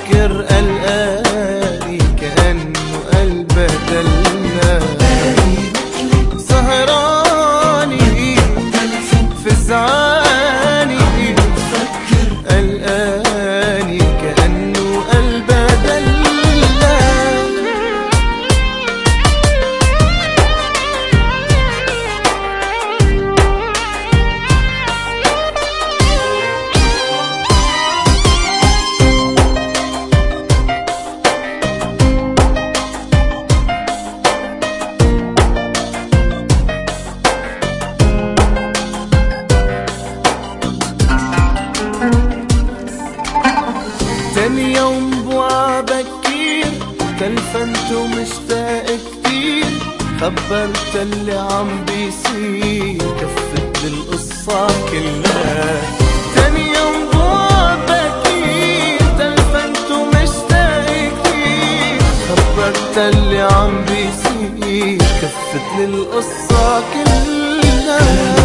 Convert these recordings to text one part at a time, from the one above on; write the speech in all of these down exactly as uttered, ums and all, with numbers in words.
بتفكر قلقاني كأنه قلبه دلنا سهراني في زعاني قلقاني كأنه قلبه دلنا. تاني يوم بوعى بكير تلفنت ومشتاق كتير خبرت اللي عم بيصير كفت للقصة كلها. تاني يوم بوعى بكير تلفنت ومشتاق كتير خبرت اللي عم بيصير كفت للقصة كلها.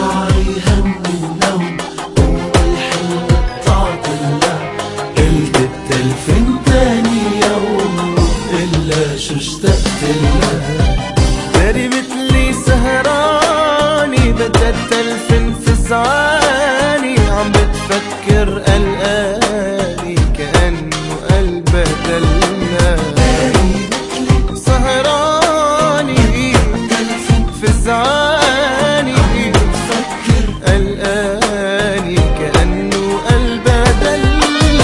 شو اشتقت لها داري مثلي سهراني بدها تلفن في زعاني عم بتفكر قلقاني كأنه قلبه دلنا سهراني في زعاني قلقاني كأنه قلبه دلنا.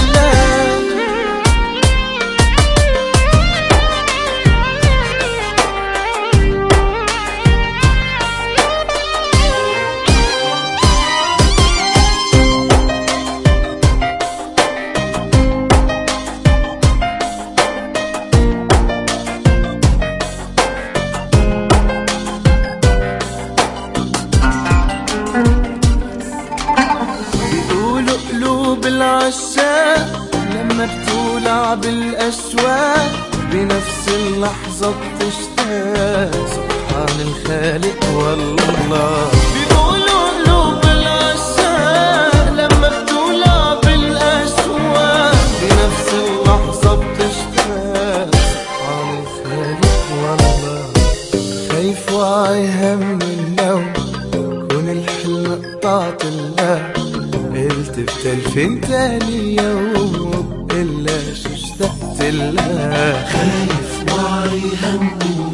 بيقولوا قلوب العشاق لما بتولع بالأشواق بنفس اللحظة بتشتاق سبحان الخالق والله. بيقولوا قلوب العشاق لما بتولع بالأشواق بنفس اللحظة بتشتاق سبحان الخالق والله. خايف وعي هم النوم كون الحلم قطعت الله قلت بتلفن تاني يوم إلا شو اشتقت لها. خايف وعي هم